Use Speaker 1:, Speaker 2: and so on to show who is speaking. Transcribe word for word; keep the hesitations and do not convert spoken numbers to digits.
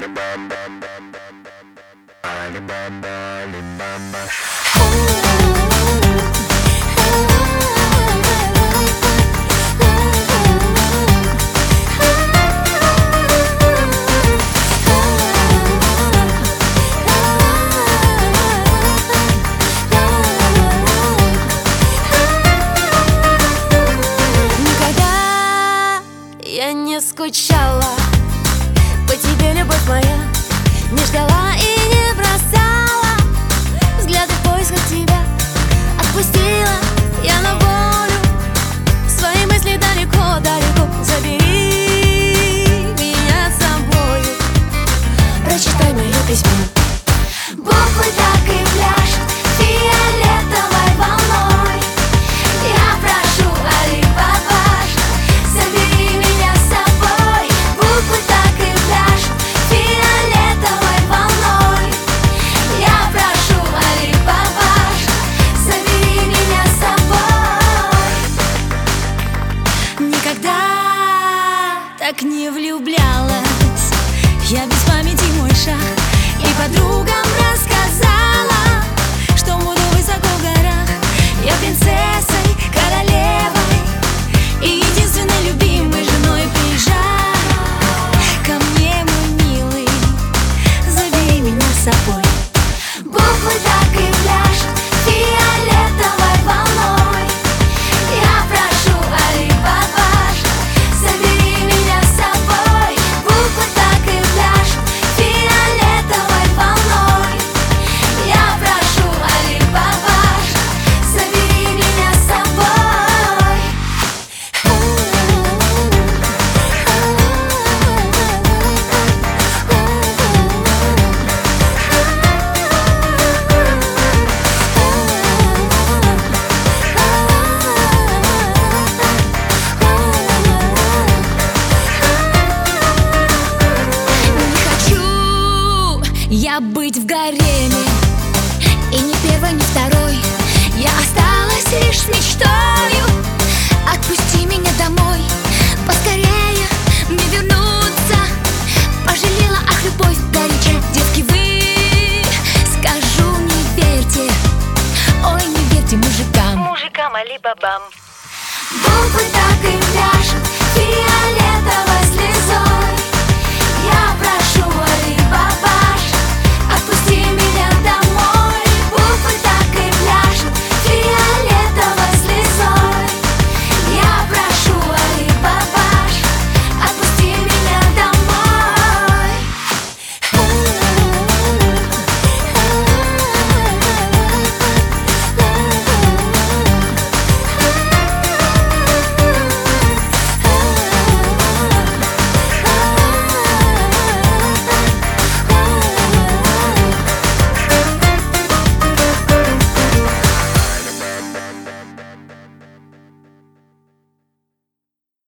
Speaker 1: Я не скучала по тебе, любовь моя, не ждала и не бросала взгляды в поисках тебя. Отпустила я на волю свои мысли далеко-далеко. Забери меня с собою, прочитай мое письмо. Буквы так и пляшут фиолетовой волной. Я прошу, Али-Бабаш, забери меня с собой. Буквы так и пляшут фиолетовой волной. Я прошу, Али-Бабаш, забери меня с собой. Никогда так не влюблялась я без памяти мой шаг. И подругам рассказала, что буду высоко в горах. Я принцессой, королевой и единственной любимой женой. Приезжай ко мне, мой милый, забери меня с собой. Буквы так и пляшут фиолетовой волной. Я прошу, Али-Бабаш, забери меня с собой. Буквы так и пляшут фиолетовой волной. Я прошу, Али-Бабаш, забери меня с собой. Не хочу я быть в гареме, и ни первой, ни второй. Я осталась лишь с мечтою. Отпусти меня домой, поскорее мне вернуться. Пожалела, ах, любовь горяча. Девки, вы, скажу, не верьте. Ой, не верьте мужикам,
Speaker 2: Мужикам Али-Бабам.
Speaker 1: буквы так и пляшут